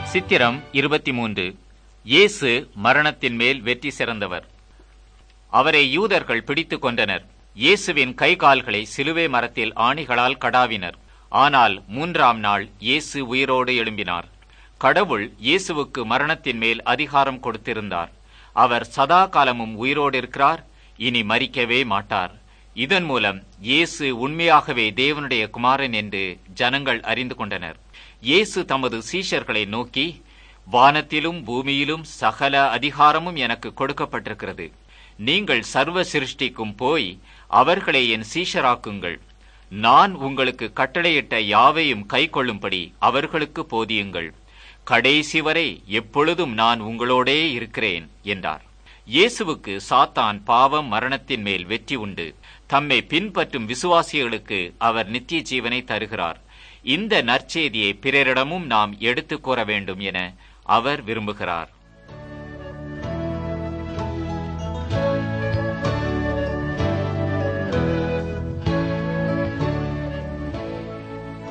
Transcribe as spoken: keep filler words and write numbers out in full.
சித்திரம் இருபத்தி மூன்று. இயேசு மரணத்தின் மேல் வெற்றி சிறந்தவர். அவரை யூதர்கள் பிடித்துக் கொண்டனர். இயேசுவின் கை கால்களை சிலுவை மரத்தில் ஆணிகளால் கடாவினர். ஆனால் மூன்றாம் நாள் இயேசு உயிரோடு எழும்பினார். கடவுள் இயேசுவுக்கு மரணத்தின் மேல் அதிகாரம் கொடுத்திருந்தார். அவர் சதா காலமும் உயிரோடு இருக்கிறார், இனி மரிக்கவே மாட்டார். இதன் மூலம் இயேசு உண்மையாகவே தேவனுடைய குமாரன் என்று ஜனங்கள் அறிந்து கொண்டனர். இயேசு தமது சீஷர்களை நோக்கி, வானத்திலும் பூமியிலும் சகல அதிகாரமும் எனக்கு கொடுக்கப்பட்டிருக்கிறது. நீங்கள் சர்வ சிருஷ்டிக்கும் போய் அவர்களை என் சீஷராக்குங்கள். நான் உங்களுக்கு கட்டளையிட்ட யாவையும் கை கொள்ளும்படி அவர்களுக்கு போதியுங்கள். கடைசி வரை எப்பொழுதும் நான் உங்களோடே இருக்கிறேன் என்றார். இயேசுவுக்கு சாத்தான் பாவம் மரணத்தின் மேல் வெற்றி உண்டு. தம்மை பின்பற்றும் விசுவாசிகளுக்கு அவர் நித்திய ஜீவனை தருகிறார். இந்த நற்செய்தியை பிறரிடமும் நாம் எடுத்துக் கூற வேண்டும் என அவர் விரும்புகிறார்.